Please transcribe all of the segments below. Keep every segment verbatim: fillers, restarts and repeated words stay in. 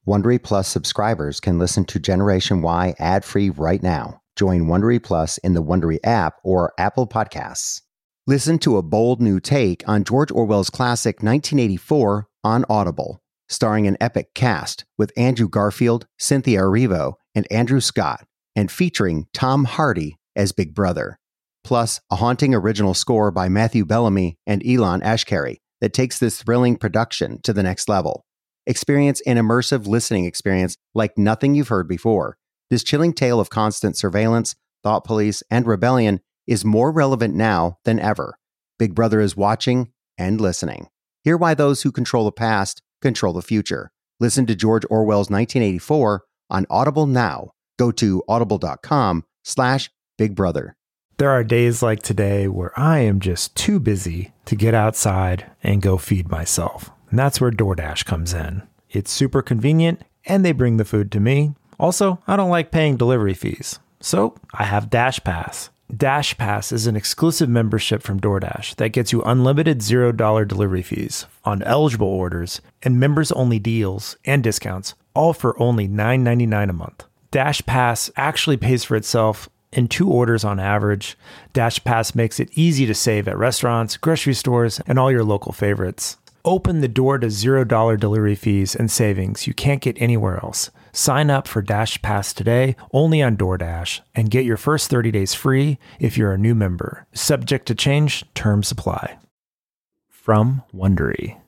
Wondery Plus subscribers can listen to Generation Y ad-free right now. Join Wondery Plus in the Wondery app or Apple Podcasts. Listen to a bold new take on George Orwell's classic nineteen eighty-four on Audible, starring an epic cast with Andrew Garfield, Cynthia Erivo, and Andrew Scott, and featuring Tom Hardy as Big Brother. Plus, a haunting original score by Matthew Bellamy and Elon Ashkari that takes this thrilling production to the next level. Experience an immersive listening experience like nothing you've heard before. This chilling tale of constant surveillance, thought police, and rebellion is more relevant now than ever. Big Brother is watching and listening. Hear why those who control the past control the future. Listen to George Orwell's nineteen eighty-four on Audible now. Go to audible.com slash Big Brother. There are days like today where I am just too busy to get outside and go feed myself. And that's where DoorDash comes in. It's super convenient and they bring the food to me. Also, I don't like paying delivery fees. So I have Dash Pass. Dash Pass is an exclusive membership from DoorDash that gets you unlimited zero dollars delivery fees on eligible orders and members-only deals and discounts, all for only nine ninety-nine a month. Dash Pass actually pays for itself in two orders on average. Dash Pass makes it easy to save at restaurants, grocery stores, and all your local favorites. Open the door to zero dollars delivery fees and savings you can't get anywhere else. Sign up for Dash Pass today, only on DoorDash, and get your first thirty days free if you're a new member. Subject to change, terms apply. From Wondery.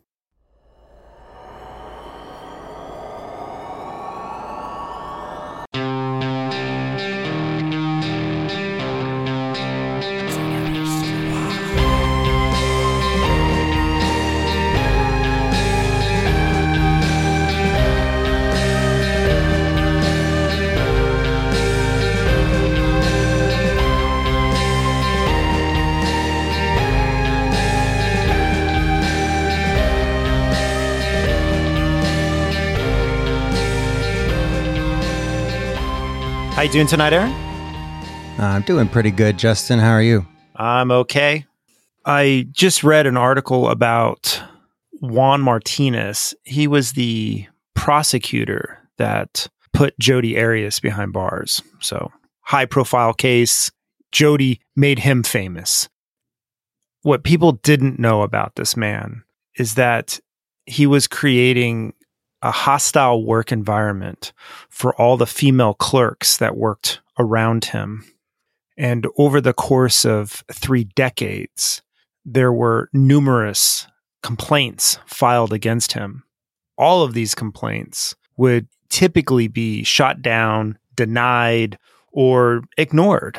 How you doing tonight, Aaron? Uh, I'm doing pretty good, Justin. How are you? I'm okay. I just read an article about Juan Martinez. He was the prosecutor that put Jodi Arias behind bars. So, high-profile case. Jodi made him famous. What people didn't know about this man is that he was creating a hostile work environment for all the female clerks that worked around him. And over the course of three decades, there were numerous complaints filed against him. All of these complaints would typically be shot down, denied, or ignored.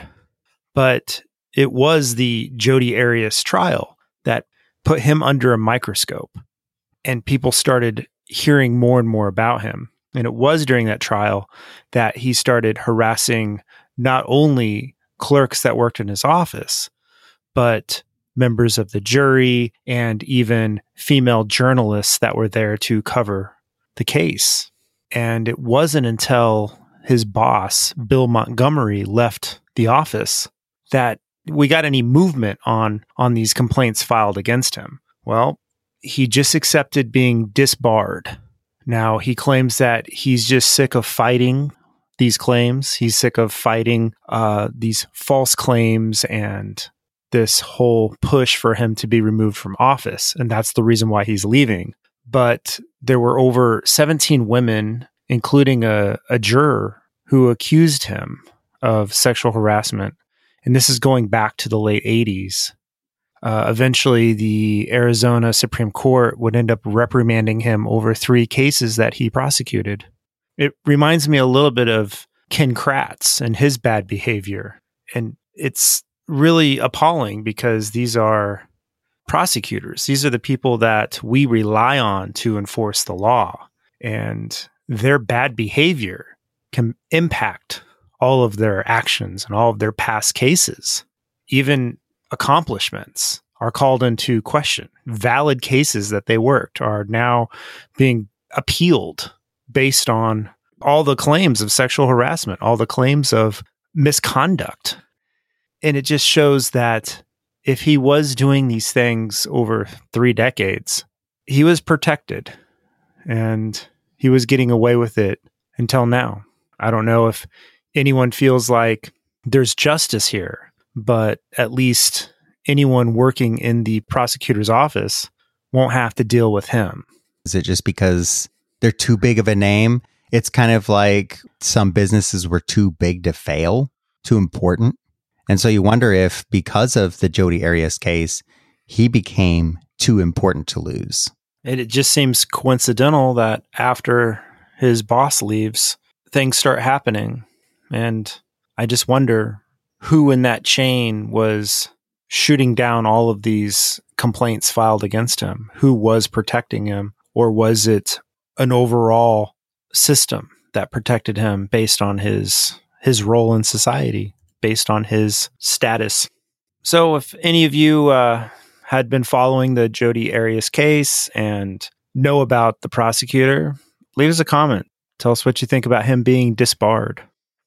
But it was the Jodi Arias trial that put him under a microscope, and people started hearing more and more about him. And it was during that trial that he started harassing not only clerks that worked in his office, but members of the jury and even female journalists that were there to cover the case. And it wasn't until his boss, Bill Montgomery, left the office that we got any movement on, on these complaints filed against him. Well, he just accepted being disbarred. Now, he claims that he's just sick of fighting these claims. He's sick of fighting uh, these false claims and this whole push for him to be removed from office. And that's the reason why he's leaving. But there were over seventeen women, including a, a juror, who accused him of sexual harassment. And this is going back to the late eighties. Uh, eventually, the Arizona Supreme Court would end up reprimanding him over three cases that he prosecuted. It reminds me a little bit of Ken Kratz and his bad behavior. And it's really appalling because these are prosecutors. These are the people that we rely on to enforce the law. And their bad behavior can impact all of their actions and all of their past cases. Even accomplishments are called into question. Valid cases that they worked are now being appealed based on all the claims of sexual harassment, all the claims of misconduct. And it just shows that if he was doing these things over three decades, he was protected and he was getting away with it until now. I don't know if anyone feels like there's justice here, but at least anyone working in the prosecutor's office won't have to deal with him. Is it just because they're too big of a name? It's kind of like some businesses were too big to fail, too important. And so you wonder if because of the Jodi Arias case, he became too important to lose. And it just seems coincidental that after his boss leaves, things start happening. And I just wonder who in that chain was shooting down all of these complaints filed against him. Who was protecting him? Or was it an overall system that protected him based on his his role in society, based on his status? So if any of you uh, had been following the Jodi Arias case and know about the prosecutor, leave us a comment. Tell us what you think about him being disbarred.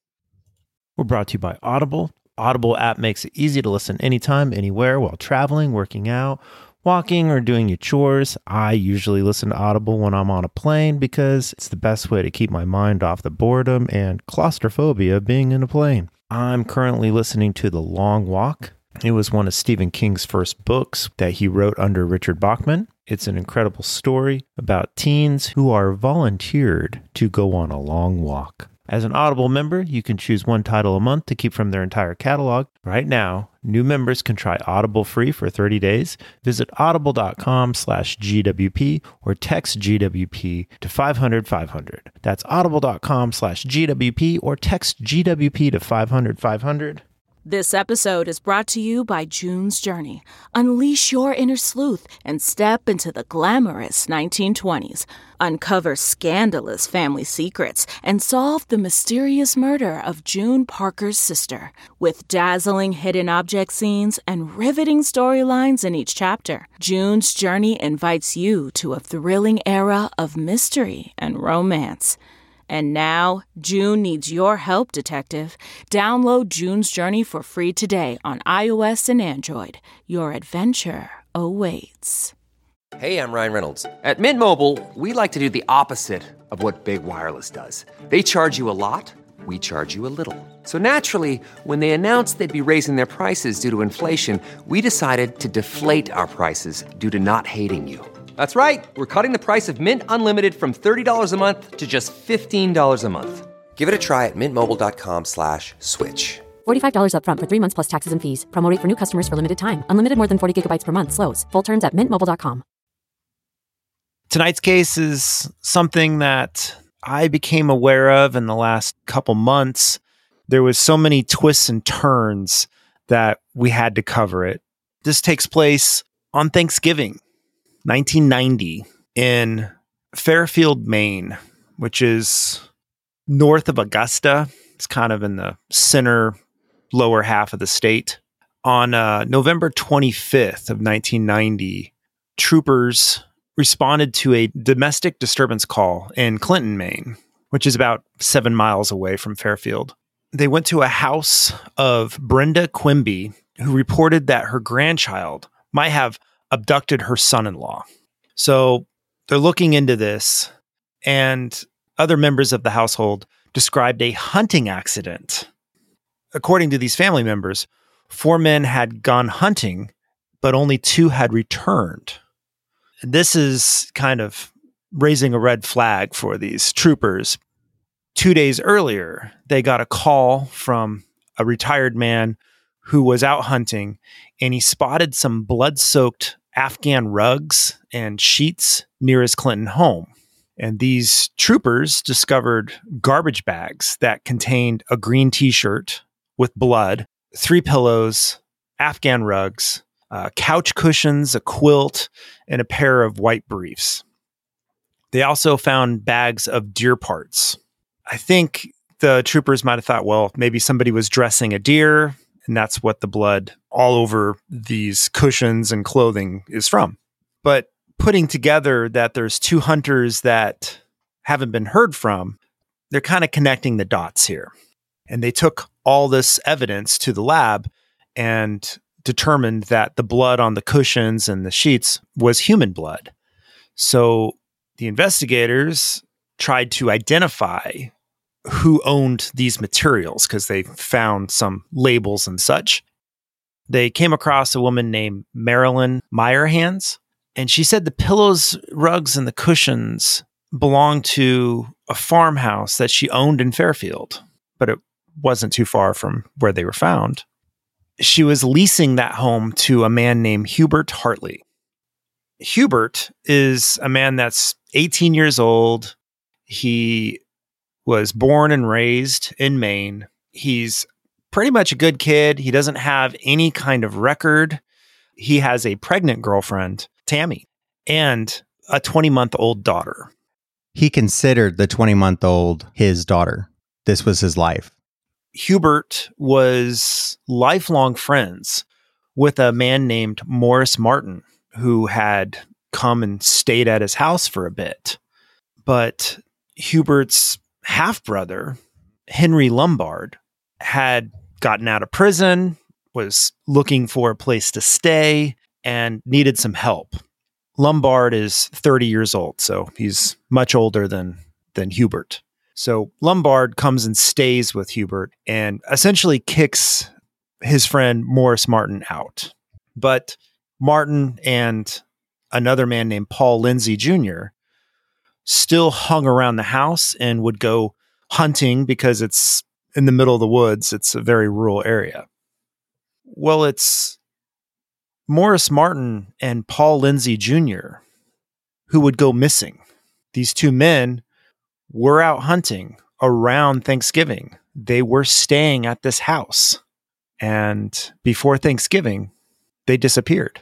We're brought to you by Audible. Audible app makes it easy to listen anytime, anywhere, while traveling, working out, walking, or doing your chores. I usually listen to Audible when I'm on a plane because it's the best way to keep my mind off the boredom and claustrophobia of being in a plane. I'm currently listening to The Long Walk. It was one of Stephen King's first books that he wrote under Richard Bachman. It's an incredible story about teens who are volunteered to go on a long walk. As an Audible member, you can choose one title a month to keep from their entire catalog. Right now, new members can try Audible free for thirty days. Visit audible.com slash GWP or text G W P to five hundred five hundred. That's audible.com slash GWP or text G W P to five hundred five hundred. This episode is brought to you by June's Journey. Unleash your inner sleuth and step into the glamorous nineteen twenties. Uncover scandalous family secrets and solve the mysterious murder of June Parker's sister. With dazzling hidden object scenes and riveting storylines in each chapter, June's Journey invites you to a thrilling era of mystery and romance. And now, June needs your help, detective. Download June's Journey for free today on iOS and Android. Your adventure awaits. Hey, I'm Ryan Reynolds. At Mint Mobile, we like to do the opposite of what Big Wireless does. They charge you a lot, we charge you a little. So naturally, when they announced they'd be raising their prices due to inflation, we decided to deflate our prices due to not hating you. That's right. We're cutting the price of Mint Unlimited from thirty dollars a month to just fifteen dollars a month. Give it a try at mintmobile.com slash switch. forty-five dollars up front for three months plus taxes and fees. Promo rate for new customers for limited time. Unlimited more than forty gigabytes per month. Slows full terms at mint mobile dot com. Tonight's case is something that I became aware of in the last couple months. There was so many twists and turns that we had to cover it. This takes place on Thanksgiving, nineteen ninety, in Fairfield, Maine, which is north of Augusta. It's kind of in the center, lower half of the state. On uh, November twenty-fifth of nineteen ninety, troopers responded to a domestic disturbance call in Clinton, Maine, which is about seven miles away from Fairfield. They went to a house of Brenda Quimby, who reported that her grandchild might have abducted her son-in-law. So they're looking into this, and other members of the household described a hunting accident. According to these family members, four men had gone hunting, but only two had returned. This is kind of raising a red flag for these troopers. Two days earlier, they got a call from a retired man who was out hunting, and he spotted some blood-soaked Afghan rugs and sheets near his Clinton home. And these troopers discovered garbage bags that contained a green t-shirt with blood, three pillows, Afghan rugs, uh, couch cushions, a quilt, and a pair of white briefs. They also found bags of deer parts. I think the troopers might have thought, well, maybe somebody was dressing a deer, and that's what the blood all over these cushions and clothing is from. But putting together that there's two hunters that haven't been heard from, they're kind of connecting the dots here. And they took all this evidence to the lab and determined that the blood on the cushions and the sheets was human blood. So the investigators tried to identify who owned these materials because they found some labels and such. They came across a woman named Marilyn Meyerhands, and she said the pillows, rugs, and the cushions belonged to a farmhouse that she owned in Fairfield, but it wasn't too far from where they were found. She was leasing that home to a man named Hubert Hartley. Hubert is a man that's eighteen years old. He was born and raised in Maine. He's pretty much a good kid. He doesn't have any kind of record. He has a pregnant girlfriend, Tammy, and a twenty-month-old daughter. He considered the twenty-month-old his daughter. This was his life. Hubert was lifelong friends with a man named Morris Martin, who had come and stayed at his house for a bit. But Hubert's half-brother, Henry Lombard, had gotten out of prison, was looking for a place to stay, and needed some help. Lombard is thirty years old, so he's much older than, than Hubert. So Lombard comes and stays with Hubert and essentially kicks his friend Morris Martin out. But Martin and another man named Paul Lindsay Junior still hung around the house and would go hunting because it's in the middle of the woods. It's a very rural area. Well, it's Morris Martin and Paul Lindsay Junior who would go missing. These two men were out hunting around Thanksgiving. They were staying at this house. And before Thanksgiving, they disappeared.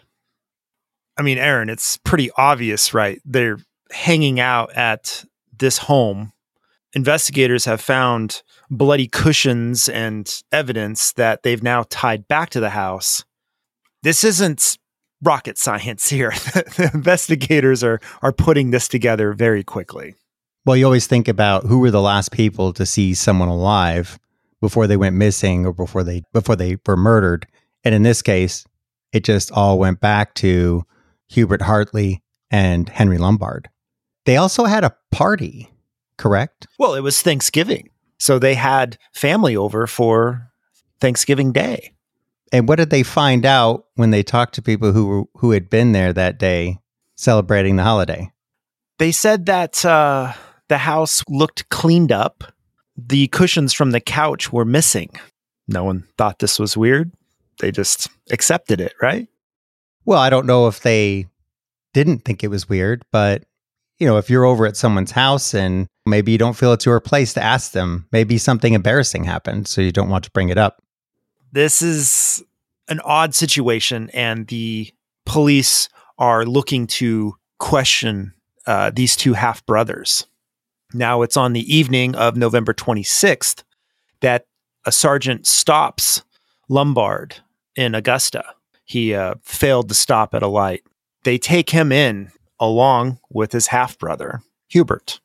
I mean, Aaron, it's pretty obvious, right? They're hanging out at this home. Investigators have found bloody cushions and evidence that they've now tied back to the house. This isn't rocket science here. The investigators are are putting this together very quickly. Well, you always think about who were the last people to see someone alive before they went missing or before they before they were murdered. And in this case, it just all went back to Hubert Hartley and Henry Lombard. They also had a party, correct? Well, it was Thanksgiving. So they had family over for Thanksgiving Day. And what did they find out when they talked to people who were, who had been there that day celebrating the holiday? They said that uh, the house looked cleaned up. The cushions from the couch were missing. No one thought this was weird. They just accepted it, right? Well, I don't know if they didn't think it was weird, but you know, if you're over at someone's house and maybe you don't feel it's your place to ask them, maybe something embarrassing happened, so you don't want to bring it up. This is an odd situation, and the police are looking to question uh, these two half-brothers. Now, it's on the evening of November twenty-sixth that a sergeant stops Lombard in Augusta. He uh, failed to stop at a light. They take him in along with his half-brother, Hubert.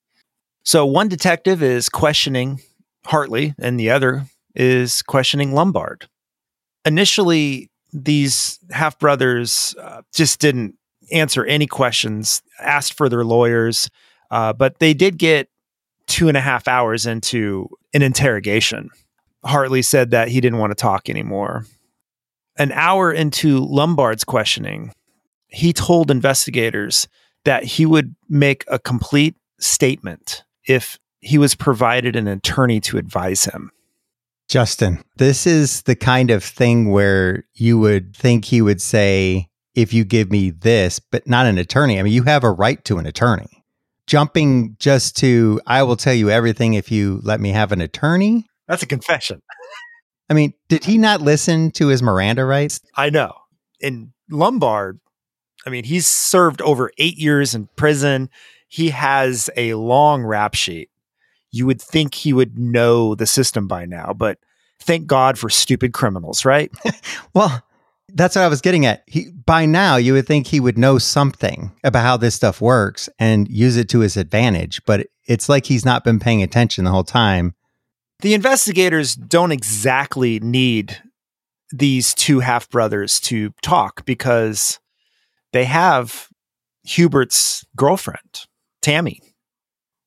So one detective is questioning Hartley and the other is questioning Lombard. Initially, these half-brothers uh, just didn't answer any questions, asked for their lawyers, uh, but they did get two and a half hours into an interrogation. Hartley said that he didn't want to talk anymore. An hour into Lombard's questioning, he told investigators that he would make a complete statement if he was provided an attorney to advise him. Justin, this is the kind of thing where you would think he would say, if you give me this, but not an attorney. I mean, you have a right to an attorney. Jumping just to, I will tell you everything if you let me have an attorney. That's a confession. I mean, did he not listen to his Miranda rights? I know. In Lombard, I mean, he's served over eight years in prison. He has a long rap sheet. You would think he would know the system by now, but thank God for stupid criminals, right? Well, that's what I was getting at. He, by now, you would think he would know something about how this stuff works and use it to his advantage, but it's like he's not been paying attention the whole time. The investigators don't exactly need these two half-brothers to talk because they have Hubert's girlfriend, Tammy.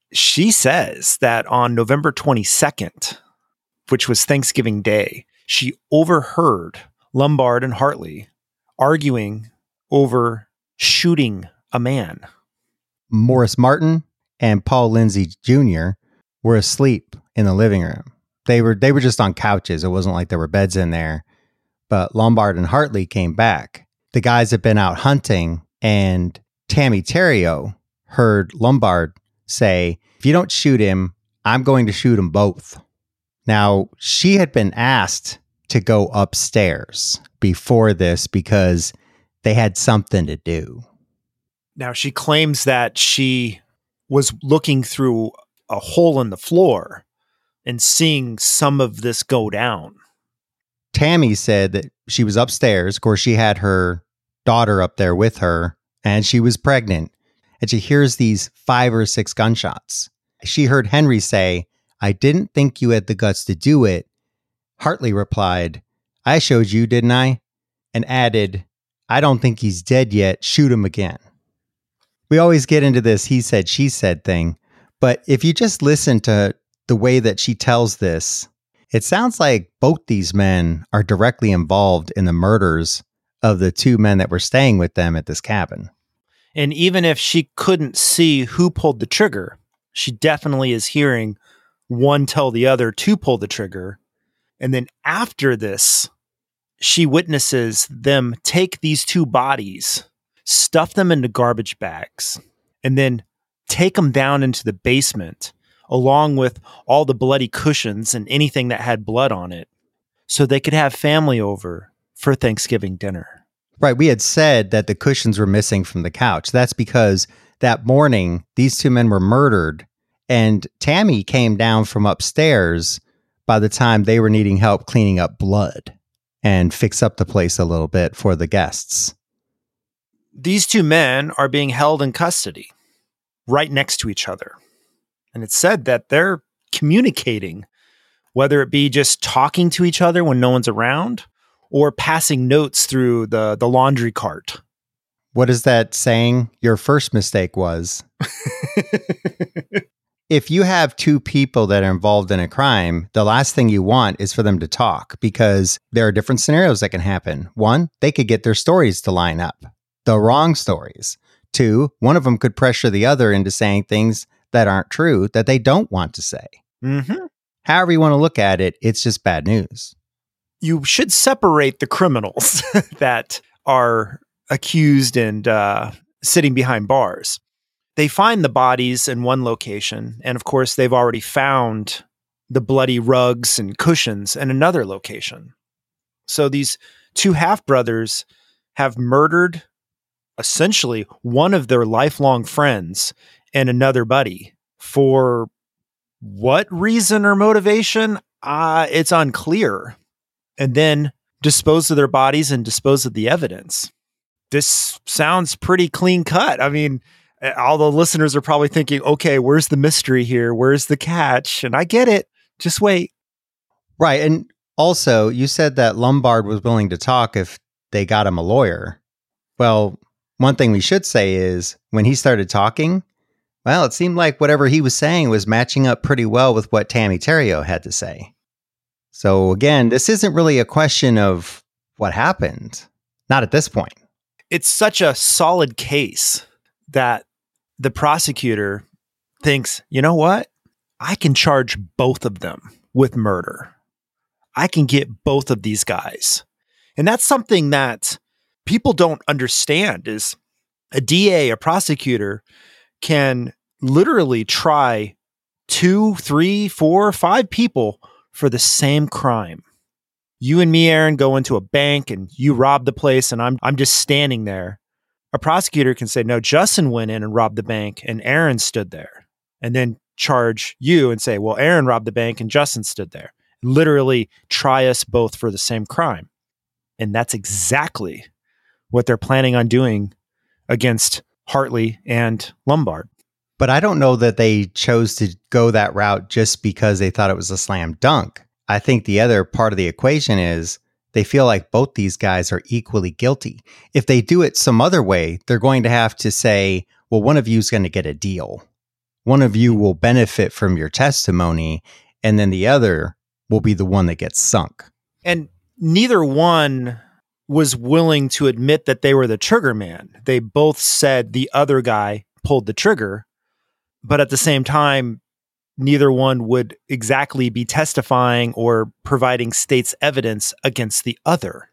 she says that on November twenty-second, which was Thanksgiving Day, she overheard Lombard and Hartley arguing over shooting a man. Morris Martin and Paul Lindsay Junior were asleep in the living room. They were they were just on couches. It wasn't like there were beds in there. But Lombard and Hartley came back. The guys had been out hunting, and Tammy Terrio heard Lombard say, "If you don't shoot him, I'm going to shoot them both." Now, she had been asked to go upstairs before this because they had something to do. Now, she claims that she was looking through a hole in the floor and seeing some of this go down. Tammy said that she was upstairs. Of course, she had her daughter up there with her, and she was pregnant. And she hears these five or six gunshots. She heard Henry say, "I didn't think you had the guts to do it." Hartley replied, "I showed you, didn't I?" And added, "I don't think he's dead yet. Shoot him again." We always get into this he said, she said thing. But if you just listen to the way that she tells this, it sounds like both these men are directly involved in the murders of the two men that were staying with them at this cabin. And even if she couldn't see who pulled the trigger, she definitely is hearing one tell the other to pull the trigger. And then after this, she witnesses them take these two bodies, stuff them into garbage bags, and then take them down into the basement, along with all the bloody cushions and anything that had blood on it, so they could have family over for Thanksgiving dinner. Right. We had said that the cushions were missing from the couch. That's because that morning, these two men were murdered, and Tammy came down from upstairs by the time they were needing help cleaning up blood and fix up the place a little bit for the guests. These two men are being held in custody right next to each other. And it's said that they're communicating, whether it be just talking to each other when no one's around or passing notes through the, the laundry cart. What is that saying? Your first mistake was. If you have two people that are involved in a crime, the last thing you want is for them to talk, because there are different scenarios that can happen. One, they could get their stories to line up, the wrong stories. Two, one of them could pressure the other into saying things that aren't true that they don't want to say. Mm-hmm. However you want to look at it, it's just bad news. You should separate the criminals that are accused and uh, sitting behind bars. They find the bodies in one location, and of course, they've already found the bloody rugs and cushions in another location. So these two half-brothers have murdered essentially one of their lifelong friends and another buddy. For what reason or motivation? Uh, it's unclear. And then dispose of their bodies and dispose of the evidence. This sounds pretty clean cut. I mean, all the listeners are probably thinking, okay, where's the mystery here? Where's the catch? And I get it. Just wait. Right. And also, you said that Lombard was willing to talk if they got him a lawyer. Well, one thing we should say is when he started talking, well, it seemed like whatever he was saying was matching up pretty well with what Tammy Terrio had to say. So again, this isn't really a question of what happened. Not at this point. It's such a solid case that the prosecutor thinks, you know what? I can charge both of them with murder. I can get both of these guys. And that's something that people don't understand is a D A, a prosecutor, can literally try two, three, four, five people for the same crime. You and me, Aaron, go into a bank and you rob the place and I'm I'm just standing there. A prosecutor can say, no, Justin went in and robbed the bank and Aaron stood there. And then charge you and say, well, Aaron robbed the bank and Justin stood there. Literally try us both for the same crime. And that's exactly what they're planning on doing against Hartley and Lombard. But I don't know that they chose to go that route just because they thought it was a slam dunk. I think the other part of the equation is they feel like both these guys are equally guilty. If they do it some other way, they're going to have to say, well, one of you is going to get a deal. one of you will benefit from your testimony, and then the other will be the one that gets sunk. And neither one was willing to admit that they were the trigger man. They both said the other guy pulled the trigger, but at the same time, neither one would exactly be testifying or providing state's evidence against the other.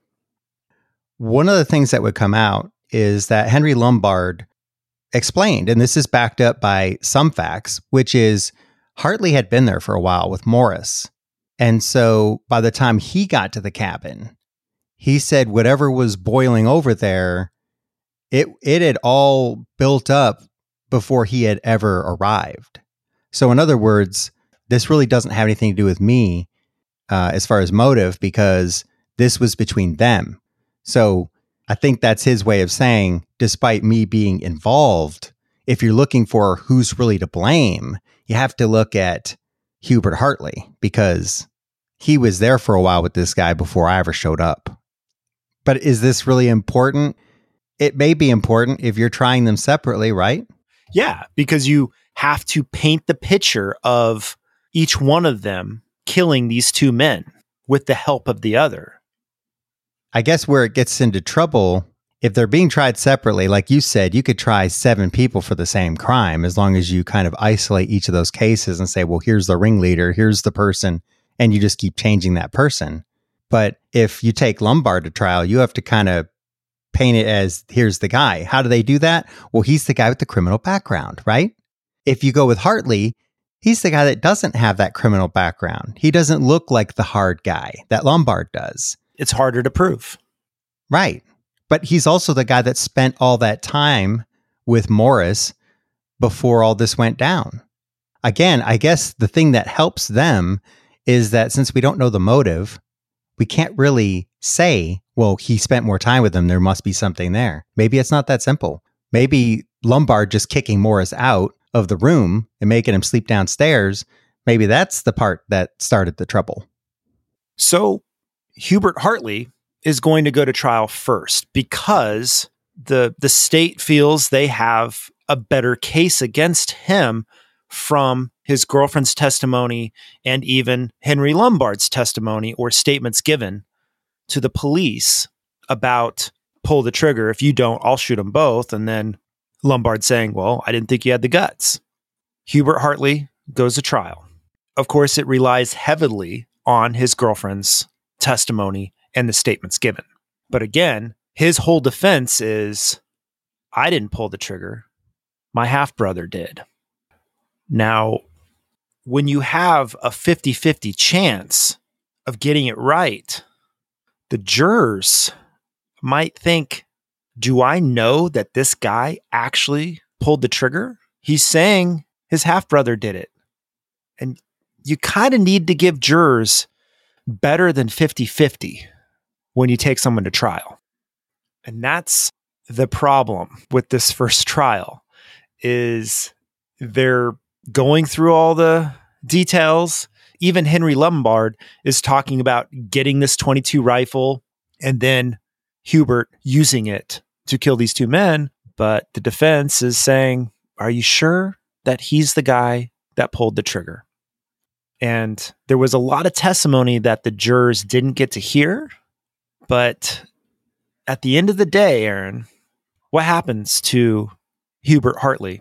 One of the things that would come out is that Henry Lombard explained, and this is backed up by some facts, which is Hartley had been there for a while with Morris. And so by the time he got to the cabin, he said whatever was boiling over there, it it had all built up before he had ever arrived. So in other words, this really doesn't have anything to do with me uh, as far as motive, because this was between them. So I think that's his way of saying, despite me being involved, if you're looking for who's really to blame, you have to look at Hubert Hartley, because he was there for a while with this guy before I ever showed up. But is this really important? It may be important if you're trying them separately, right? Yeah, because you have to paint the picture of each one of them killing these two men with the help of the other. I guess where it gets into trouble, if they're being tried separately, like you said, you could try seven people for the same crime, as long as you kind of isolate each of those cases and say, well, here's the ringleader, here's the person, and you just keep changing that person. But if you take Lombard to trial, you have to kind of paint it as, here's the guy. How do they do that? Well, he's the guy with the criminal background, right? If you go with Hartley, he's the guy that doesn't have that criminal background. He doesn't look like the hard guy that Lombard does. It's harder to prove. Right. But he's also the guy that spent all that time with Morris before all this went down. Again, I guess the thing that helps them is that since we don't know the motive, we can't really say, well, he spent more time with them, there must be something there. Maybe it's not that simple. Maybe Lombard just kicking Morris out of the room and making him sleep downstairs, maybe that's the part that started the trouble. So Hubert Hartley is going to go to trial first because the the state feels they have a better case against him from his girlfriend's testimony and even Henry Lombard's testimony or statements given to the police about pull the trigger. If you don't, I'll shoot them both. And then Lombard saying, well, I didn't think you had the guts. Hubert Hartley goes to trial. Of course, it relies heavily on his girlfriend's testimony and the statements given. But again, his whole defense is, I didn't pull the trigger. My half-brother did. Now, when you have a fifty-fifty chance of getting it right, the jurors might think, do I know that this guy actually pulled the trigger? He's saying his half-brother did it. And you kind of need to give jurors better than fifty-fifty when you take someone to trial. And that's the problem with this first trial, is they're going through all the details. Even Henry Lombard is talking about getting this twenty-two rifle and then Hubert using it to kill these two men. But the defense is saying, are you sure that he's the guy that pulled the trigger? And there was a lot of testimony that the jurors didn't get to hear. But at the end of the day, Aaron, what happens to Hubert Hartley?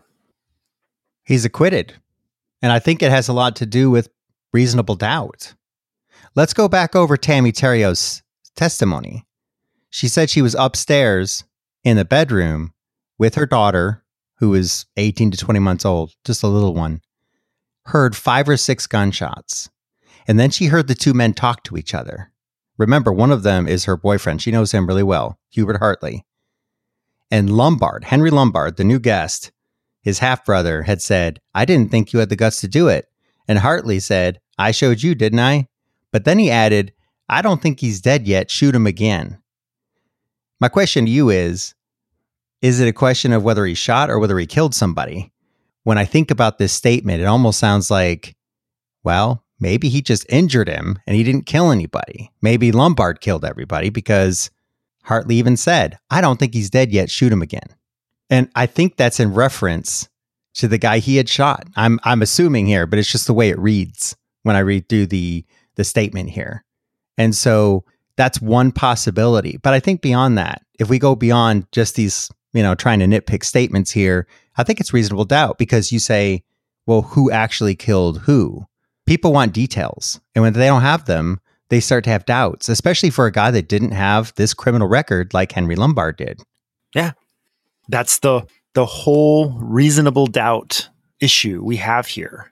He's acquitted. And I think it has a lot to do with reasonable doubt. Let's go back over Tammy Terrell's testimony. She said she was upstairs in the bedroom with her daughter, who was eighteen to twenty months old, just a little one, heard five or six gunshots. And then she heard the two men talk to each other. Remember, one of them is her boyfriend. She knows him really well, Hubert Hartley. And Lombard, Henry Lombard, the new guest, his half-brother, had said, I didn't think you had the guts to do it. And Hartley said, I showed you, didn't I? But then he added, I don't think he's dead yet. Shoot him again. My question to you is, is it a question of whether he shot or whether he killed somebody? When I think about this statement, it almost sounds like, well, maybe he just injured him and he didn't kill anybody. Maybe Lombard killed everybody, because Hartley even said, I don't think he's dead yet. Shoot him again. And I think that's in reference to the guy he had shot. I'm I'm assuming here, but it's just the way it reads when I read through the the statement here. And so that's one possibility. But I think beyond that, if we go beyond just these, you know, trying to nitpick statements here, I think it's reasonable doubt because you say, well, who actually killed who? People want details. And when they don't have them, they start to have doubts, especially for a guy that didn't have this criminal record like Henry Lombard did. Yeah. That's the the whole reasonable doubt issue we have here.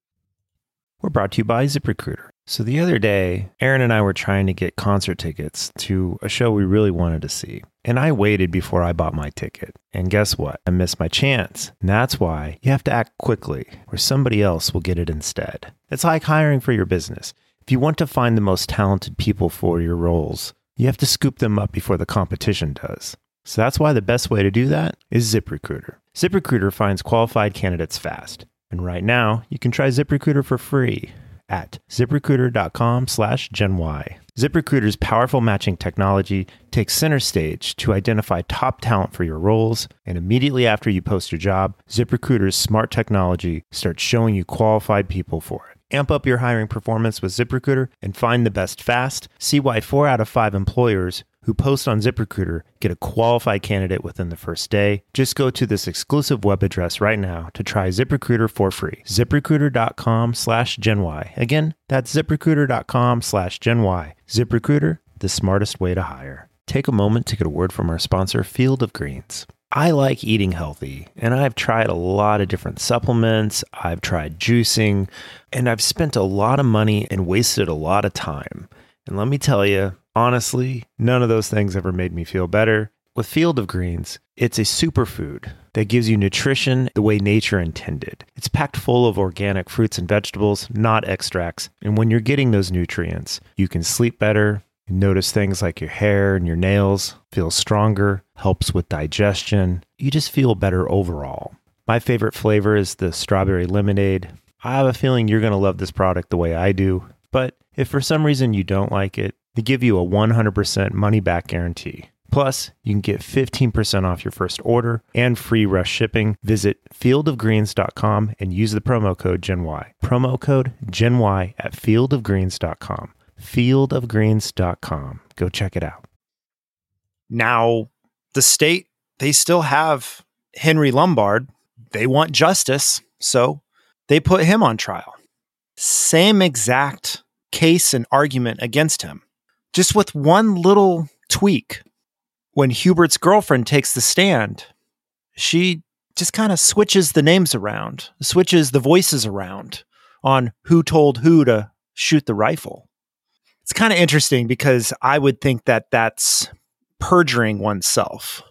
We're brought to you by ZipRecruiter. So the other day, Aaron and I were trying to get concert tickets to a show we really wanted to see. And I waited before I bought my ticket. And guess what? I missed my chance. And that's why you have to act quickly, or somebody else will get it instead. It's like hiring for your business. If you want to find the most talented people for your roles, you have to scoop them up before the competition does. So that's why the best way to do that is ZipRecruiter. ZipRecruiter finds qualified candidates fast. And right now, you can try ZipRecruiter for free at ZipRecruiter.com slash GenY. ZipRecruiter's powerful matching technology takes center stage to identify top talent for your roles, and immediately after you post your job, ZipRecruiter's smart technology starts showing you qualified people for it. Amp up your hiring performance with ZipRecruiter and find the best fast. See why four out of five employers who post on ZipRecruiter get a qualified candidate within the first day. Just go to this exclusive web address right now to try ZipRecruiter for free. ZipRecruiter.com slash GenY. Again, that's ZipRecruiter.com slash GenY. ZipRecruiter, the smartest way to hire. Take a moment to get a word from our sponsor, Field of Greens. I like eating healthy, and I've tried a lot of different supplements. I've tried juicing, and I've spent a lot of money and wasted a lot of time. And let me tell you, honestly, none of those things ever made me feel better. With Field of Greens, it's a superfood that gives you nutrition the way nature intended. It's packed full of organic fruits and vegetables, not extracts. And when you're getting those nutrients, you can sleep better, notice things like your hair and your nails feel stronger, helps with digestion. You just feel better overall. My favorite flavor is the strawberry lemonade. I have a feeling you're going to love this product the way I do. But if for some reason you don't like it, they give you a one hundred percent money-back guarantee. Plus, you can get fifteen percent off your first order and free rush shipping. Visit field of greens dot com and use the promo code GenY. Promo code GenY at field of greens dot com. field of greens dot com. Go check it out. Now, the state, they still have Henry Lombard. They want justice, so they put him on trial. Same exact case and argument against him, just with one little tweak. When Hubert's girlfriend takes the stand, she just kind of switches the names around, switches the voices around on who told who to shoot the rifle. It's kind of interesting because I would think that that's perjuring oneself.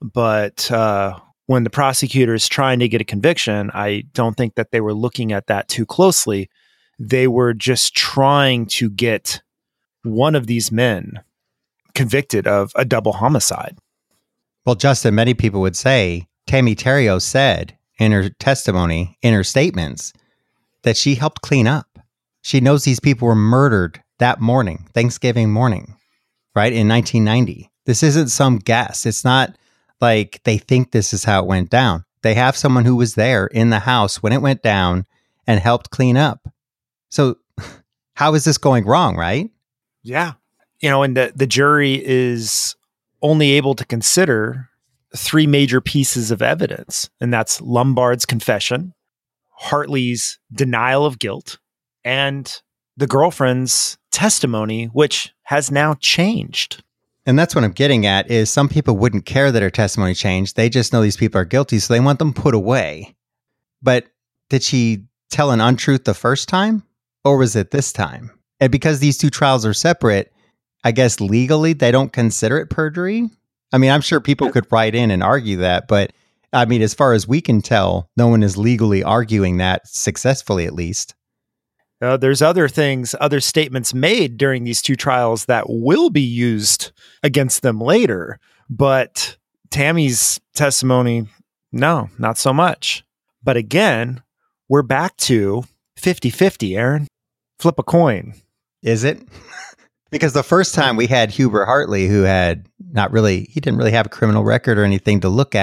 But uh, when the prosecutor is trying to get a conviction, I don't think that they were looking at that too closely. They were just trying to get one of these men convicted of a double homicide. Well, Justin, many people would say Tammy Terrio said in her testimony, in her statements, that she helped clean up. She knows these people were murdered that morning, Thanksgiving morning, right, in nineteen ninety. This isn't some guess. It's not like they think this is how it went down. They have someone who was there in the house when it went down and helped clean up. So how is this going wrong, right? Yeah. You know, and the, the jury is only able to consider three major pieces of evidence, and that's Lombard's confession, Hartley's denial of guilt, and the girlfriend's testimony, which has now changed. And that's what I'm getting at, is some people wouldn't care that her testimony changed. They just know these people are guilty, so they want them put away. But did she tell an untruth the first time, or was it this time? And because these two trials are separate, I guess legally they don't consider it perjury. I mean, I'm sure people could write in and argue that, but I mean, as far as we can tell, no one is legally arguing that successfully, at least. Uh, there's other things, other statements made during these two trials that will be used against them later. But Tammy's testimony, no, not so much. But again, we're back to fifty-fifty, Aaron. Flip a coin. Is it? Because the first time we had Hubert Hartley, who had not really, he didn't really have a criminal record or anything to look at.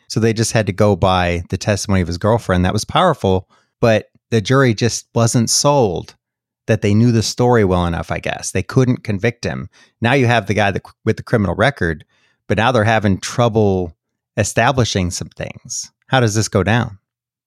So they just had to go by the testimony of his girlfriend. That was powerful, but the jury just wasn't sold that they knew the story well enough, I guess. They couldn't convict him. Now you have the guy that, with the criminal record, but now they're having trouble establishing some things. How does this go down?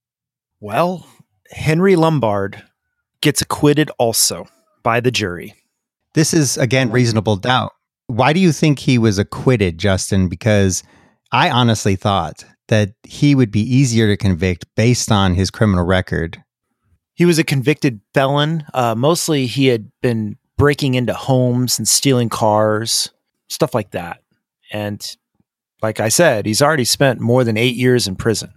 Well, Henry Lombard gets acquitted also by the jury. This is, again, reasonable doubt. Why do you think he was acquitted, Justin? Because I honestly thought that he would be easier to convict based on his criminal record. He was a convicted felon. Uh, mostly he had been breaking into homes and stealing cars, stuff like that. And like I said, he's already spent more than eight years in prison.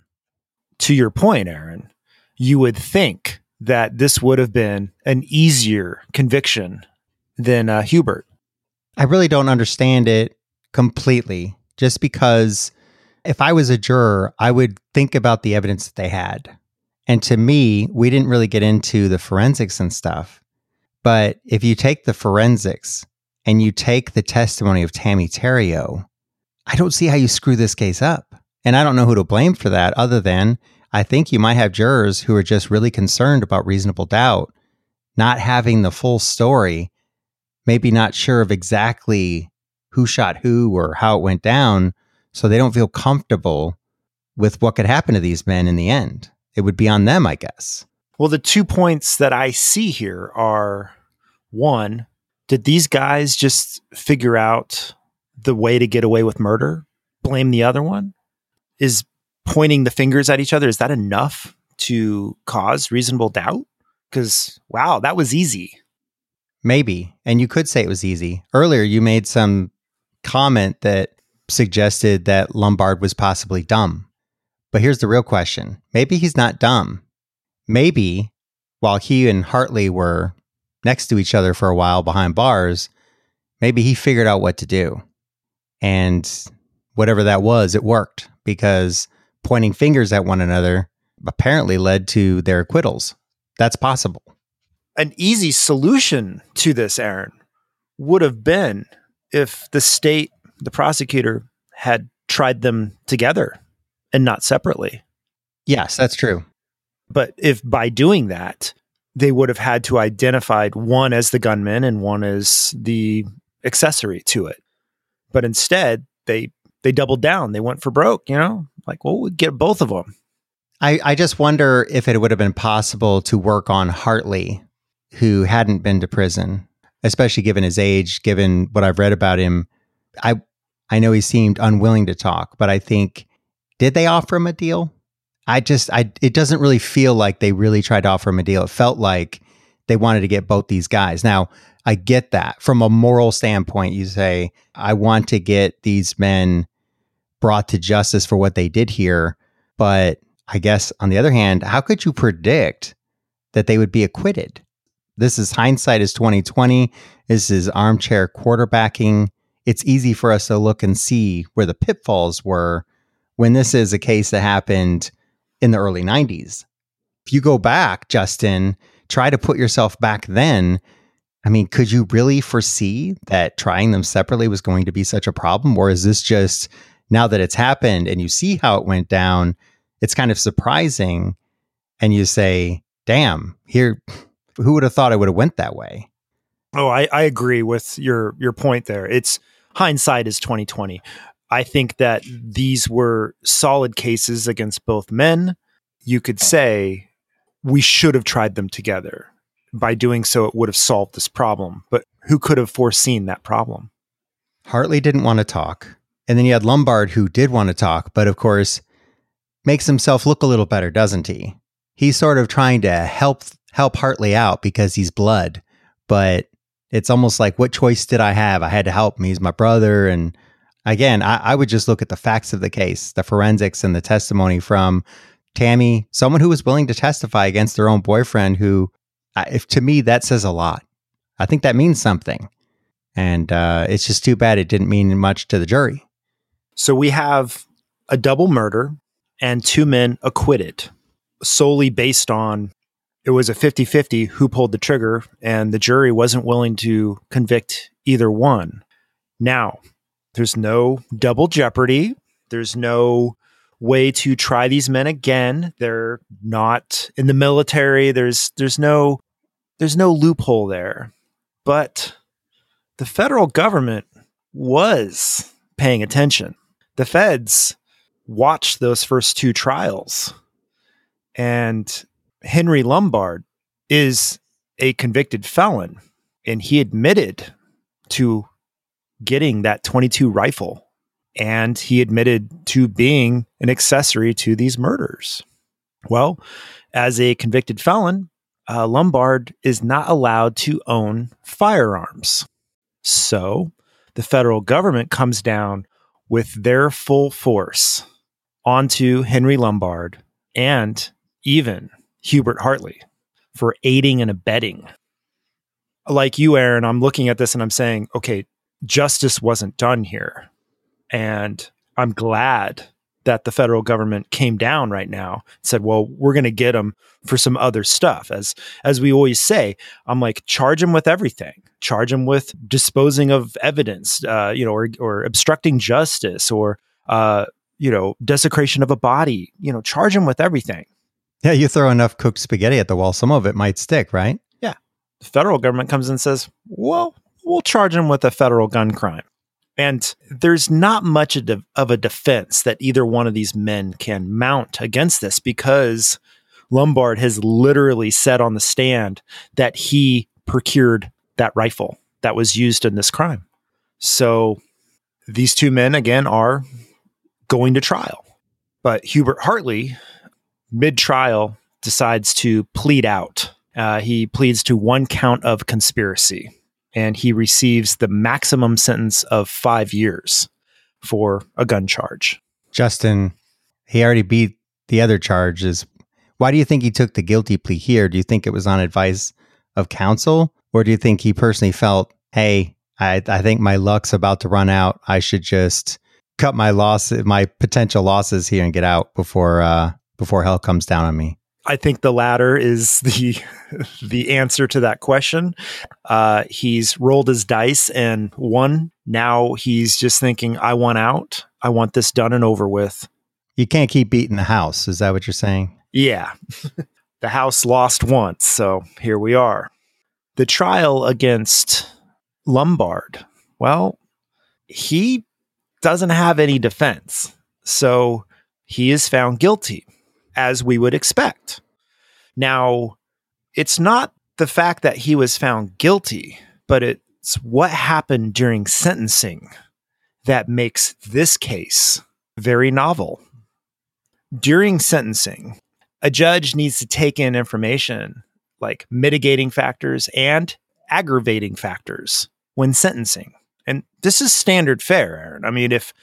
To your point, Aaron, you would think that this would have been an easier conviction than uh, Hubert. I really don't understand it completely, just because if I was a juror, I would think about the evidence that they had. And to me, we didn't really get into the forensics and stuff. But if you take the forensics and you take the testimony of Tammy Terrio, I don't see how you screw this case up. And I don't know who to blame for that other than I think you might have jurors who are just really concerned about reasonable doubt, not having the full story, maybe not sure of exactly who shot who or how it went down, so they don't feel comfortable with what could happen to these men in the end. It would be on them, I guess. Well, the two points that I see here are, one, did these guys just figure out the way to get away with murder? Blame the other one? Is pointing the fingers at each other, is that enough to cause reasonable doubt? Because, wow, that was easy. Maybe. And you could say it was easy. Earlier, you made some comment that suggested that Lombard was possibly dumb. But here's the real question. Maybe he's not dumb. Maybe while he and Hartley were next to each other for a while behind bars, maybe he figured out what to do. And whatever that was, it worked, because pointing fingers at one another apparently led to their acquittals. That's possible. An easy solution to this, Aaron, would have been if the state, the prosecutor, had tried them together and not separately. Yes, that's true. But if by doing that, they would have had to identify one as the gunman and one as the accessory to it. But instead, they they doubled down. They went for broke, you know? Like, well, we'd get both of them. I, I just wonder if it would have been possible to work on Hartley, who hadn't been to prison, especially given his age, given what I've read about him. I I know he seemed unwilling to talk, but I think, did they offer him a deal? I just, I it doesn't really feel like they really tried to offer him a deal. It felt like they wanted to get both these guys. Now, I get that. From a moral standpoint, you say, I want to get these men brought to justice for what they did here. But I guess on the other hand, how could you predict that they would be acquitted? This is hindsight is twenty twenty. This is armchair quarterbacking. It's easy for us to look and see where the pitfalls were when this is a case that happened in the early nineties. If you go back, Justin, try to put yourself back then. I mean, could you really foresee that trying them separately was going to be such a problem? Or is this just, now that it's happened and you see how it went down, it's kind of surprising, and you say, damn, here, who would have thought it would have went that way? Oh, I, I agree with your your point there. It's hindsight is twenty twenty. I think that these were solid cases against both men. You could say we should have tried them together. By doing so, it would have solved this problem. But who could have foreseen that problem? Hartley didn't want to talk. And then you had Lombard, who did want to talk, but of course, makes himself look a little better, doesn't he? He's sort of trying to help help Hartley out because he's blood. But it's almost like, what choice did I have? I had to help him. He's my brother. And again, I, I would just look at the facts of the case, the forensics and the testimony from Tammy, someone who was willing to testify against their own boyfriend, who, if to me, that says a lot. I think that means something. And uh, it's just too bad it didn't mean much to the jury. So we have a double murder and two men acquitted solely based on, it was a fifty-fifty who pulled the trigger, and the jury wasn't willing to convict either one. Now, there's no double jeopardy. There's no way to try these men again. They're not in the military. There's there's no there's no loophole there. But the federal government was paying attention. The feds watched those first two trials, and Henry Lombard is a convicted felon, and he admitted to getting that twenty-two rifle, and he admitted to being an accessory to these murders. Well, as a convicted felon, uh, Lombard is not allowed to own firearms. So the federal government comes down with their full force onto Henry Lombard and even Hubert Hartley for aiding and abetting. Like you, Aaron, I'm looking at this and I'm saying, okay, justice wasn't done here. And I'm glad that the federal government came down right now and said, well, we're going to get them for some other stuff. As as we always say, I'm like, charge them with everything. Charge them with disposing of evidence, uh, you know, or, or obstructing justice, or, uh, you know, desecration of a body. You know, charge them with everything. Yeah, you throw enough cooked spaghetti at the wall, some of it might stick, right? Yeah. The federal government comes in and says, well, we'll charge them with a federal gun crime. And there's not much of a defense that either one of these men can mount against this, because Lombard has literally said on the stand that he procured that rifle that was used in this crime. So these two men, again, are going to trial. But Hubert Hartley, mid-trial, decides to plead out. Uh, he pleads to one count of conspiracy, and he receives the maximum sentence of five years for a gun charge. Justin, he already beat the other charges. Why do you think he took the guilty plea here? Do you think it was on advice of counsel? Or do you think he personally felt, hey, I, I think my luck's about to run out. I should just cut my loss, my potential losses here and get out before uh, before hell comes down on me? I think the latter is the the answer to that question. Uh, he's rolled his dice and won. Now he's just thinking, I want out. I want this done and over with. You can't keep beating the house. Is that what you're saying? Yeah. The house lost once, so here we are. The trial against Lombard, well, he doesn't have any defense. So he is found guilty, as we would expect. Now, it's not the fact that he was found guilty, but it's what happened during sentencing that makes this case very novel. During sentencing, a judge needs to take in information like mitigating factors and aggravating factors when sentencing. And this is standard fare, Aaron. I mean, if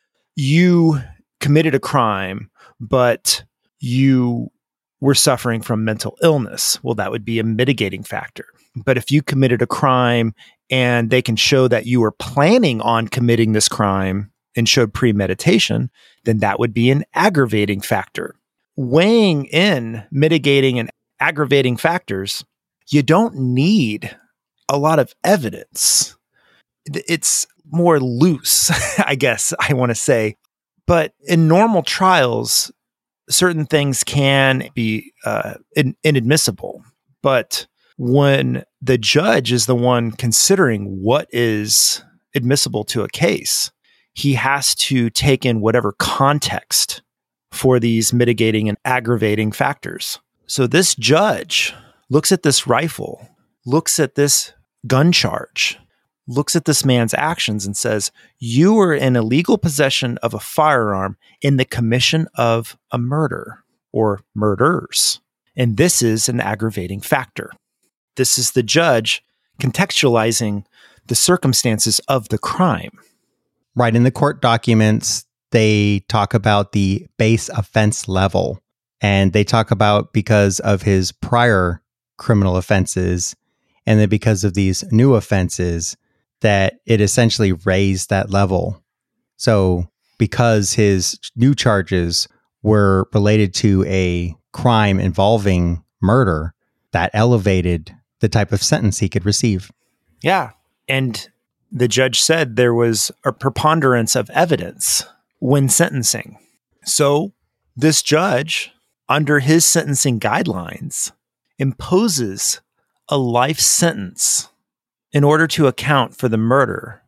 you committed a crime, but you were suffering from mental illness, well, that would be a mitigating factor. But if you committed a crime and they can show that you were planning on committing this crime and showed premeditation, then that would be an aggravating factor. Weighing in mitigating and aggravating factors, you don't need a lot of evidence. It's more loose, I guess I want to say. But in normal trials, certain things can be uh, in, inadmissible. But when the judge is the one considering what is admissible to a case, he has to take in whatever context for these mitigating and aggravating factors. So this judge looks at this rifle, looks at this gun charge, looks at this man's actions and says, you were in illegal possession of a firearm in the commission of a murder or murders. And this is an aggravating factor. This is the judge contextualizing the circumstances of the crime. Right. In the court documents, they talk about the base offense level, and they talk about because of his prior criminal offenses and then because of these new offenses that it essentially raised that level. So because his new charges were related to a crime involving murder, that elevated the type of sentence he could receive. Yeah. And the judge said there was a preponderance of evidence when sentencing. So this judge, under his sentencing guidelines, imposes a life sentence in order to account for the murder.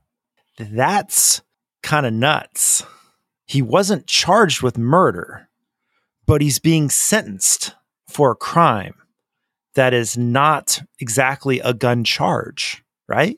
That's kind of nuts. He wasn't charged with murder, but he's being sentenced for a crime that is not exactly a gun charge, right?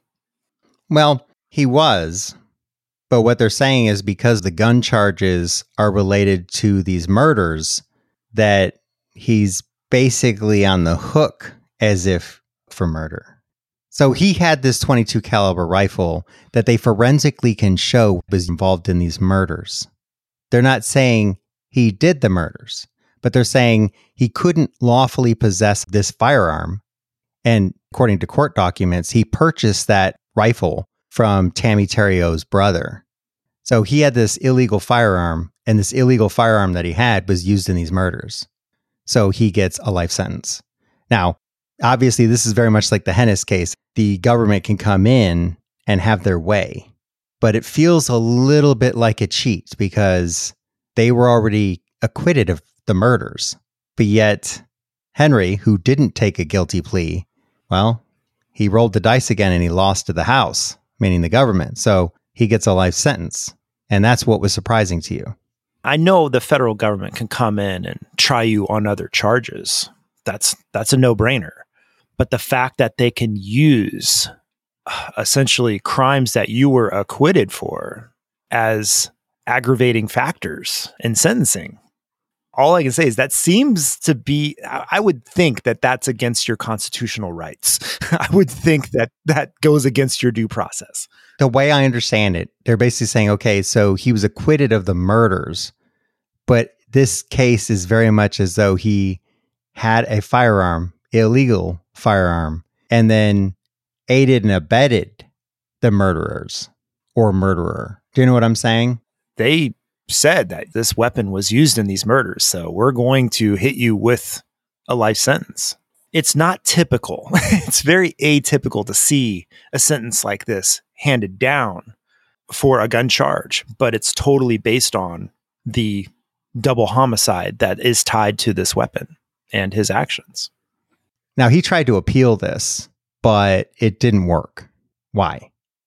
Well, he was. But what they're saying is because the gun charges are related to these murders, that he's basically on the hook as if for murder. So he had this twenty-two caliber rifle that they forensically can show was involved in these murders. They're not saying he did the murders, but they're saying he couldn't lawfully possess this firearm. And according to court documents, he purchased that rifle from Tammy Terrell's brother. So he had this illegal firearm, and this illegal firearm that he had was used in these murders. So he gets a life sentence. Now, obviously, this is very much like the Hennis case. The government can come in and have their way, but it feels a little bit like a cheat because they were already acquitted of the murders. But yet, Henry, who didn't take a guilty plea, well, he rolled the dice again and he lost to the House, meaning the government. So he gets a life sentence. And that's what was surprising to you. I know the federal government can come in and try you on other charges. That's that's a no-brainer. But the fact that they can use uh, essentially crimes that you were acquitted for as aggravating factors in sentencing, all I can say is that seems to be, I would think that that's against your constitutional rights. I would think that that goes against your due process. The way I understand it, they're basically saying, okay, so he was acquitted of the murders, but this case is very much as though he had a firearm, illegal firearm, and then aided and abetted the murderers or murderer. Do you know what I'm saying? They said that this weapon was used in these murders, so we're going to hit you with a life sentence. It's not typical. It's very atypical to see a sentence like this handed down for a gun charge, but it's totally based on the double homicide that is tied to this weapon and his actions. Now, he tried to appeal this, but it didn't work. Why?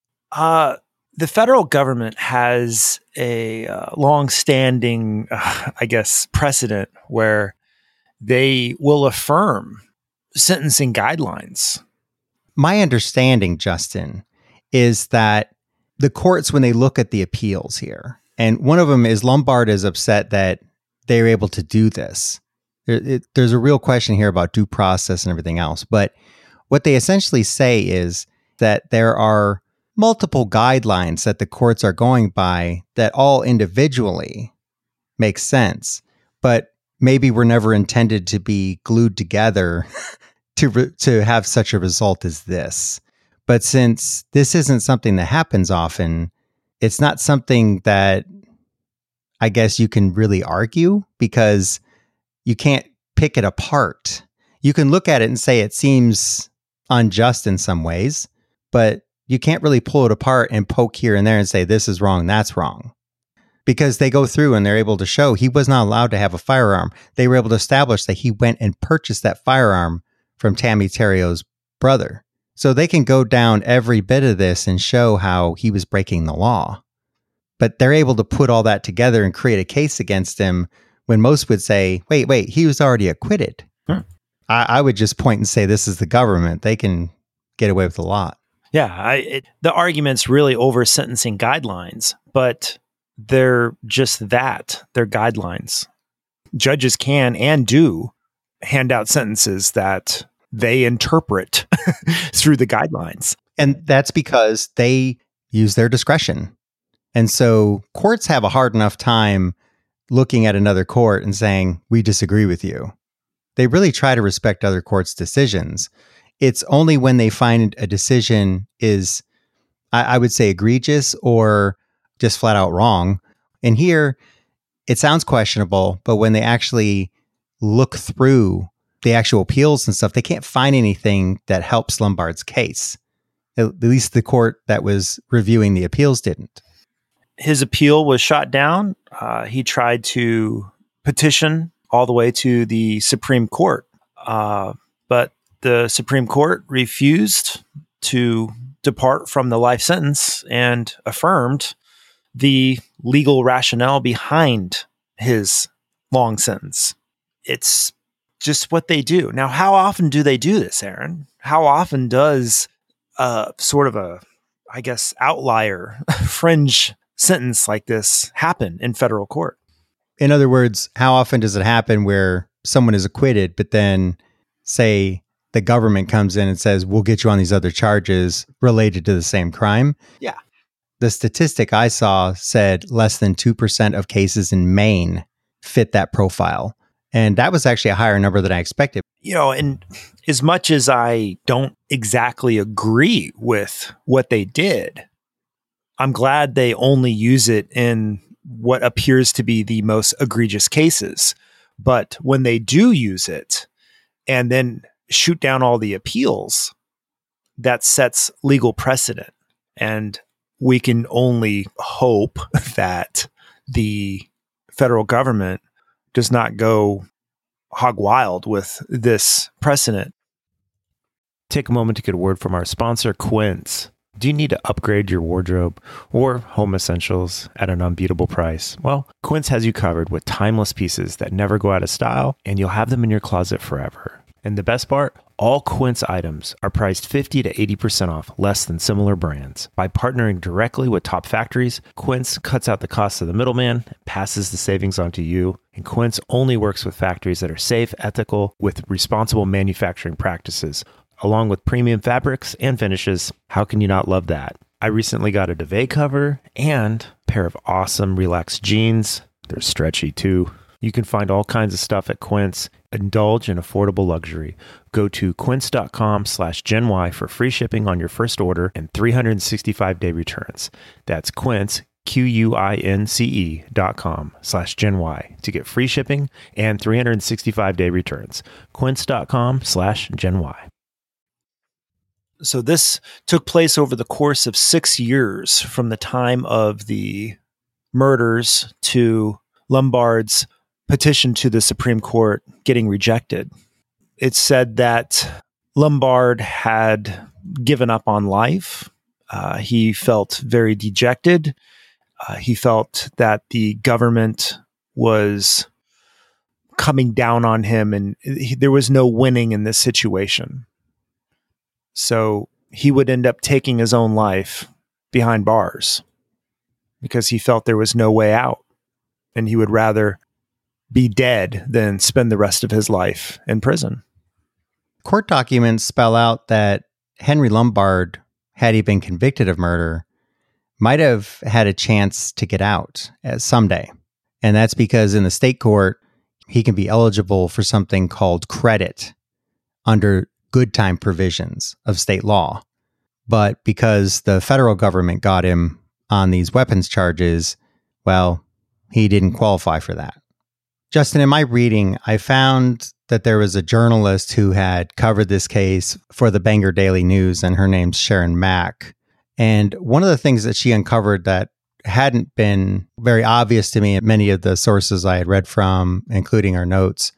Uh, the federal government has a uh, long-standing, uh, I guess, precedent where they will affirm sentencing guidelines. My understanding, Justin, is that the courts, when they look at the appeals here, and one of them is Lombard is upset that they're able to do this. There, it, there's a real question here about due process and everything else. But what they essentially say is that there are multiple guidelines that the courts are going by that all individually make sense, but maybe were never intended to be glued together to re- to have such a result as this. But since this isn't something that happens often, it's not something that I guess you can really argue because you can't pick it apart. You can look at it and say it seems unjust in some ways, but you can't really pull it apart and poke here and there and say this is wrong, that's wrong. Because they go through and they're able to show he was not allowed to have a firearm. They were able to establish that he went and purchased that firearm from Tammy Terrell's brother. So they can go down every bit of this and show how he was breaking the law. But they're able to put all that together and create a case against him when most would say, wait, wait, he was already acquitted. Hmm. I, I would just point and say, this is the government. They can get away with a lot. Yeah, I, it, the argument's really over sentencing guidelines, but they're just that. They're guidelines. Judges can and do hand out sentences that they interpret through the guidelines. And that's because they use their discretion. And so courts have a hard enough time looking at another court and saying, we disagree with you. They really try to respect other courts' decisions. It's only when they find a decision is, I, I would say, egregious or just flat out wrong. And here, it sounds questionable, but when they actually look through the actual appeals and stuff, they can't find anything that helps Lombard's case. At least the court that was reviewing the appeals didn't. his appeal was shot down. Uh, he tried to petition all the way to the Supreme Court, uh, but the Supreme Court refused to depart from the life sentence and affirmed the legal rationale behind his long sentence. It's just what they do. Now, how often do they do this, Aaron? How often does uh, sort of a, I guess, outlier, fringe sentence like this happen in federal court? In other words, how often does it happen where someone is acquitted, but then, say, the government comes in and says, we'll get you on these other charges related to the same crime? Yeah. The statistic I saw said less than two percent of cases in Maine fit that profile. And that was actually a higher number than I expected. You know, and as much as I don't exactly agree with what they did, I'm glad they only use it in what appears to be the most egregious cases. But when they do use it and then shoot down all the appeals, that sets legal precedent. And we can only hope that the federal government does not go hog wild with this precedent. Take a moment to get a word from our sponsor, Quince. Do you need to upgrade your wardrobe or home essentials at an unbeatable price? Well, Quince has you covered with timeless pieces that never go out of style, and you'll have them in your closet forever. And the best part? All Quince items are priced fifty to eighty percent off less than similar brands. By partnering directly with top factories, Quince cuts out the cost of the middleman and passes the savings on to you. And Quince only works with factories that are safe, ethical, with responsible manufacturing practices, along with premium fabrics and finishes. How can you not love that? I recently got a duvet cover and a pair of awesome relaxed jeans. They're stretchy too. You can find all kinds of stuff at Quince. Indulge in affordable luxury. Go to quince.com slash Gen Y for free shipping on your first order and three hundred sixty-five day returns. That's Quince, Q-U-I-N-C-E dot com slash Gen Y to get free shipping and three hundred sixty-five day returns. Quince.com slash Gen Y. So this took place over the course of six years from the time of the murders to Lombard's petition to the Supreme Court getting rejected. It said that Lombard had given up on life. Uh, he felt very dejected. Uh, he felt that the government was coming down on him, and he, there was no winning in this situation. So he would end up taking his own life behind bars because he felt there was no way out, and he would rather be dead than spend the rest of his life in prison. Court documents spell out that Henry Lombard, had he been convicted of murder, might have had a chance to get out someday. And that's because in the state court, he can be eligible for something called credit under good time provisions of state law. But because the federal government got him on these weapons charges, well, he didn't qualify for that. Justin, in my reading, I found that there was a journalist who had covered this case for the Bangor Daily News, and her name's Sharon Mack. And one of the things that she uncovered that hadn't been very obvious to me at many of the sources I had read from, including our notes,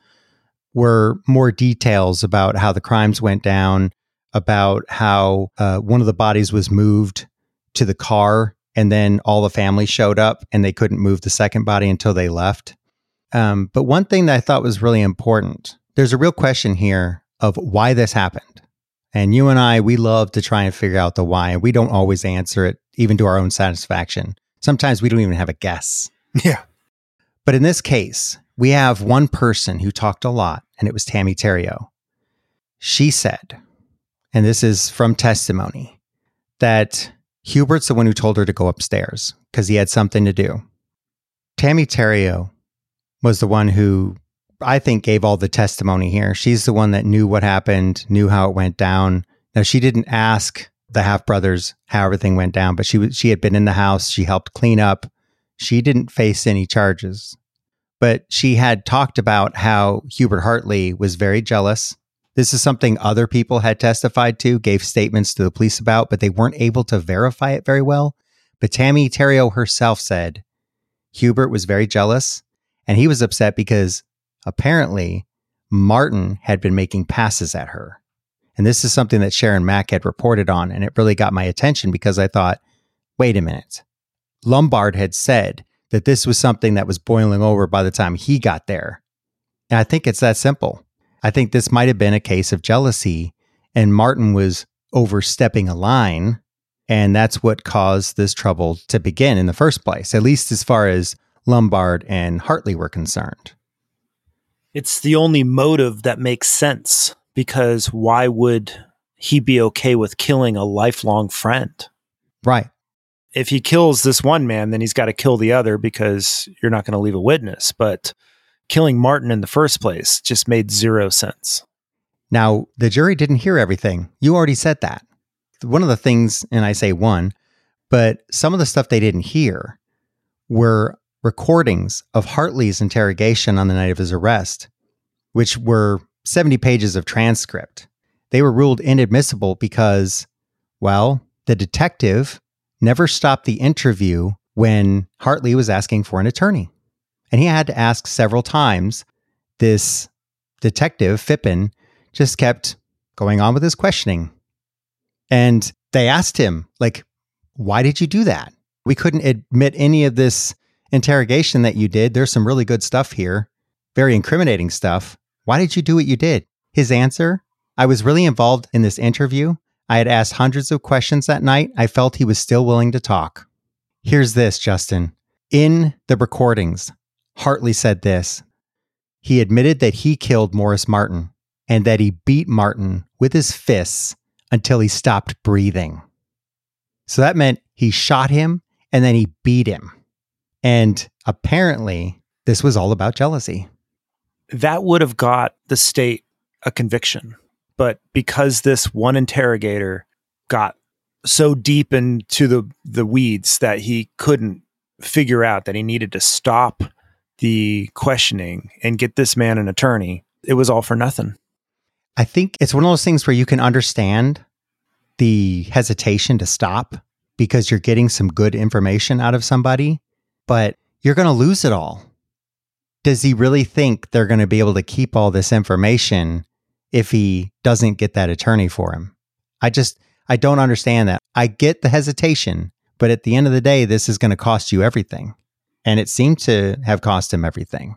were more details about how the crimes went down, about how uh, one of the bodies was moved to the car, and then all the family showed up and they couldn't move the second body until they left. Um, but one thing that I thought was really important, there's a real question here of why this happened. And you and I, we love to try and figure out the why, and we don't always answer it, even to our own satisfaction. Sometimes we don't even have a guess. Yeah. But in this case, we have one person who talked a lot, and it was Tammy Theriault. She said, and this is from testimony, that Hubert's the one who told her to go upstairs because he had something to do. Tammy Theriault was the one who I think gave all the testimony here. She's the one that knew what happened, knew how it went down. Now, she didn't ask the half brothers how everything went down, but she was, she had been in the house. She helped clean up. She didn't face any charges, but she had talked about how Hubert Hartley was very jealous. This is something other people had testified to, gave statements to the police about, but they weren't able to verify it very well. But Tammy Terrio herself said Hubert was very jealous, and he was upset because apparently Martin had been making passes at her. And this is something that Sharon Mack had reported on, and it really got my attention because I thought, wait a minute. Lombard had said that this was something that was boiling over by the time he got there. And I think it's that simple. I think this might have been a case of jealousy, and Martin was overstepping a line, and that's what caused this trouble to begin in the first place, at least as far as Lombard and Hartley were concerned. It's the only motive that makes sense, because why would he be okay with killing a lifelong friend? Right. If he kills this one man, then he's got to kill the other because you're not going to leave a witness. But killing Martin in the first place just made zero sense. Now, the jury didn't hear everything. You already said that. One of the things, and I say one, but some of the stuff they didn't hear were recordings of Hartley's interrogation on the night of his arrest, which were seventy pages of transcript. They were ruled inadmissible because, well, the detective never stopped the interview when Hartley was asking for an attorney. And he had to ask several times. This detective, Phippen, just kept going on with his questioning. And they asked him, like, why did you do that? We couldn't admit any of this interrogation that you did. There's some really good stuff here, very incriminating stuff. Why did you do what you did? His answer, I was really involved in this interview. I had asked hundreds of questions that night. I felt he was still willing to talk. Here's this, Justin. In the recordings, Hartley said this. He admitted that he killed Morris Martin and that he beat Martin with his fists until he stopped breathing. So that meant he shot him and then he beat him. And apparently, this was all about jealousy. That would have got the state a conviction. But because this one interrogator got so deep into the, the weeds that he couldn't figure out that he needed to stop the questioning and get this man an attorney, it was all for nothing. I think it's one of those things where you can understand the hesitation to stop because you're getting some good information out of somebody, but you're going to lose it all. Does he really think they're going to be able to keep all this information if he doesn't get that attorney for him? I just, I don't understand that. I get the hesitation, but at the end of the day, this is going to cost you everything. And it seemed to have cost him everything.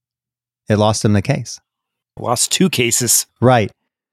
It lost him the case. Lost two cases. Right.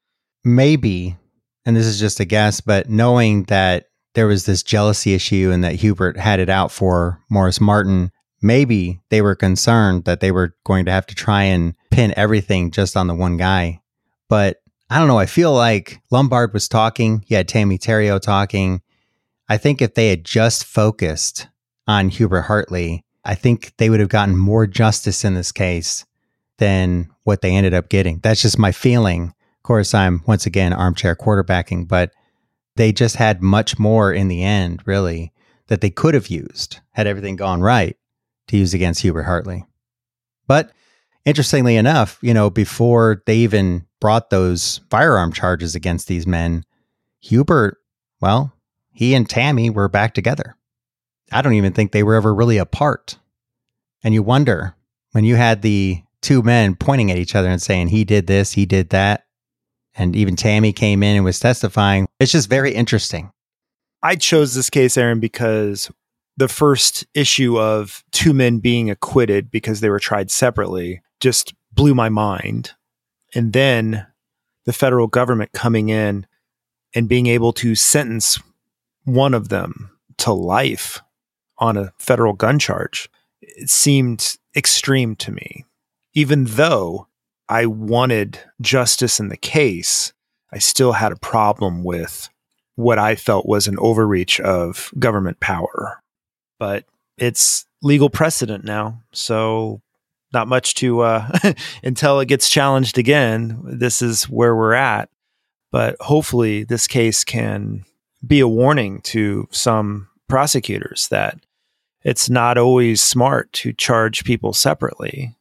Maybe, and this is just a guess, but knowing that there was this jealousy issue and that Hubert had it out for Morris Martin, maybe they were concerned that they were going to have to try and pin everything just on the one guy. But I don't know. I feel like Lombard was talking. He had Tammy Terrio talking. I think if they had just focused on Hubert Hartley, I think they would have gotten more justice in this case than what they ended up getting. That's just my feeling. Of course, I'm once again armchair quarterbacking, but they just had much more in the end, really, that they could have used had everything gone right to use against Hubert Hartley. But interestingly enough, you know, before they even brought those firearm charges against these men, Hubert, well, he and Tammy were back together. I don't even think they were ever really apart. And you wonder, when you had the two men pointing at each other and saying, he did this, he did that, and even Tammy came in and was testifying, it's just very interesting. I chose this case, Aaron, because the first issue of two men being acquitted because they were tried separately just blew my mind. And then the federal government coming in and being able to sentence one of them to life on a federal gun charge, it seemed extreme to me. Even though I wanted justice in the case, I still had a problem with what I felt was an overreach of government power. But it's legal precedent now, so not much to, uh, until it gets challenged again, this is where we're at. But hopefully this case can be a warning to some prosecutors that it's not always smart to charge people separately.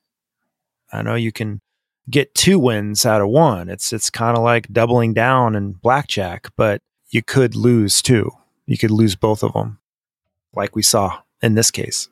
I know you can get two wins out of one. It's it's kind of like doubling down in blackjack, but you could lose two. You could lose both of them. like we saw in this case.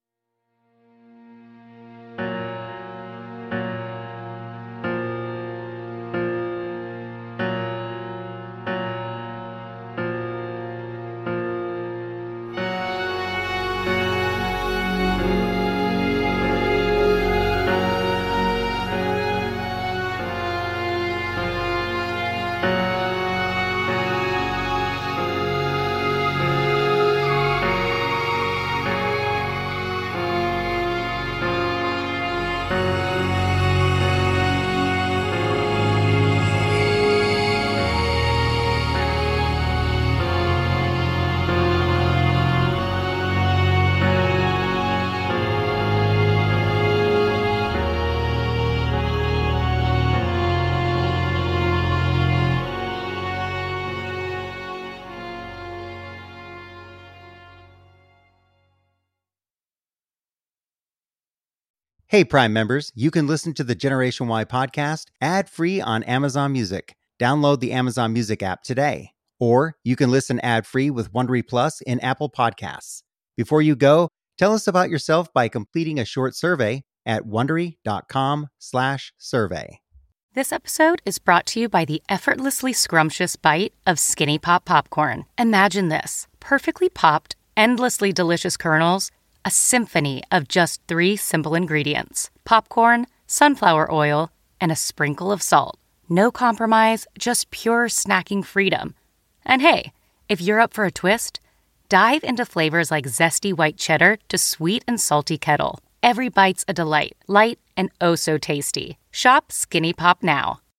Hey, Prime members, you can listen to the Generation Y podcast ad-free on Amazon Music. Download the Amazon Music app today. Or you can listen ad-free with Wondery Plus in Apple Podcasts. Before you go, tell us about yourself by completing a short survey at Wondery.com slash survey. This episode is brought to you by the effortlessly scrumptious bite of Skinny Pop Popcorn. Imagine this: perfectly popped, endlessly delicious kernels, a symphony of just three simple ingredients: popcorn, sunflower oil, and a sprinkle of salt. No compromise, just pure snacking freedom. And hey, if you're up for a twist, dive into flavors like zesty white cheddar to sweet and salty kettle. Every bite's a delight, light and oh so tasty. Shop Skinny Pop now.